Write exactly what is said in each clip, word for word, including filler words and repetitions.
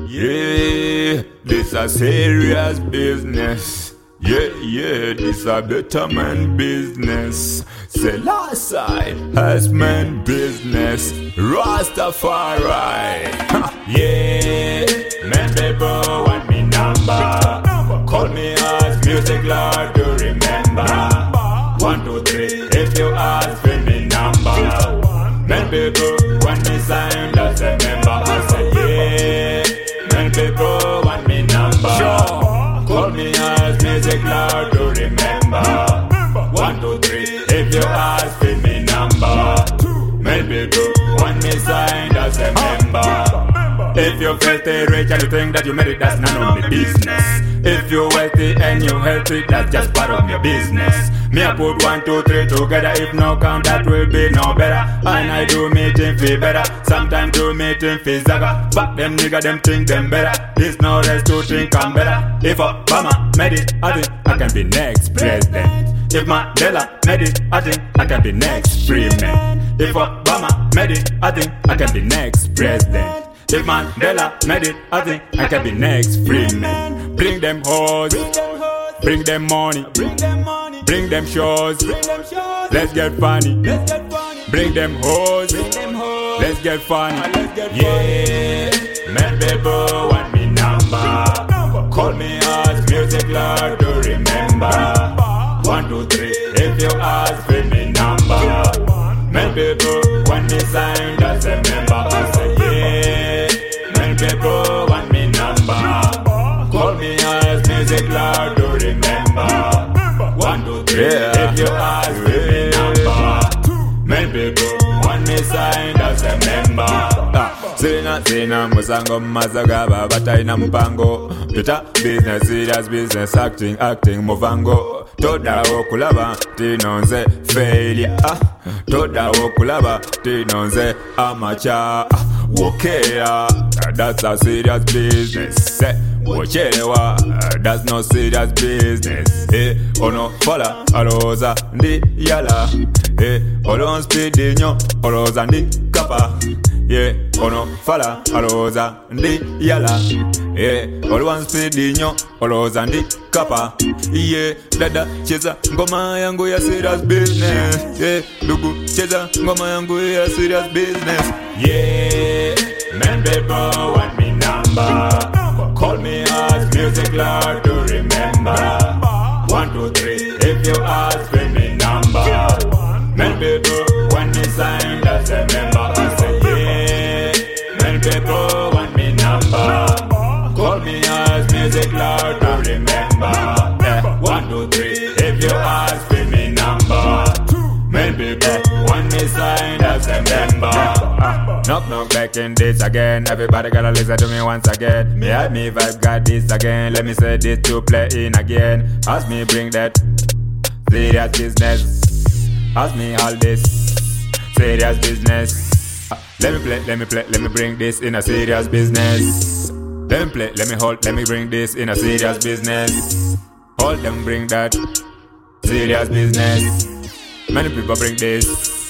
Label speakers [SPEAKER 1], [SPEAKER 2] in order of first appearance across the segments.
[SPEAKER 1] Yeah, this a serious business. Yeah, yeah, this a better man business. Selassie has man business. Rastafari. Ha, yeah, man people want me number. Call me as music lord to remember. One, two, three, if you ask for me number. Man people want me sign as a member. I say yeah, man people want me number. Call me as music lord to remember. One, two, three, if you ask for me number. Man people want me signed as a member. If you're filthy rich and you think that you made it, that's none of my business. If you're wealthy and you healthy, that's just part of your business. Me I put one, two, three together. If no count, that will be no better. And I do meeting feel better. Sometimes do meeting feel zaga. Fuck them nigga, them think them better. There's no rest to think I'm better. If Obama made it, I think I can be next president. If Mandela made it, I think I can be next free man. If Obama made it, I think I can be next president. If Mandela made it, I think I can be next free man. Bring them hoes, bring them money, bring them shows, let's get funny. Bring them hoes, let's get funny. Yeah, man people want me number. Call me as music lord to remember. One, two, three, if you ask for me number. Man people want me signed as a member. I say yeah, man people want me number. Call me as music lord to remember. One, two, three, yeah. If you ask for me number. Man people want me signed as a member. ah. Sina sina musango mazagaba bataina mpango. Tuta business, serious business, acting, acting, muvango. Toda okulaba tinonze failure. ah. Toda okulaba tinonze amateur. ah. Wokea, that's a serious business. eh. Wochelewa, that's no serious business. eh. Ono fala aloza ndi yala. eh. Olon speed inyo oloza ndi kapa. Yeah, ono fala aloza ndi yala. Yeah, olwan speed inyo oloza ndi kapa. Yeah, dada cheza ngoma yangu ya serious business. Yeah, dugu cheza ngoma yangu ya serious business. Yeah, man people want me number. Call me as music lord to remember. One, two, three, if you ask for me number. Man people want me signed as a member. I say yeah, man people want me number. Call me as music lord to remember. yeah. One, two, three, if you ask for me number. Man people want me signed as a member. Knock knock back in this again. Everybody gotta listen to me once again. Me and me vibe got this again. Let me say this to play in again. Ask me bring that serious business. Ask me all this serious business. Let me play, let me play, let me bring this in a serious business. Let me play, let me hold, let me bring this in a serious business. Hold them bring that serious business. Many people bring this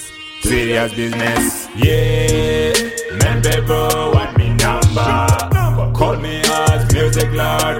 [SPEAKER 1] serious business. Yeah, man people want me number. Call me as music lord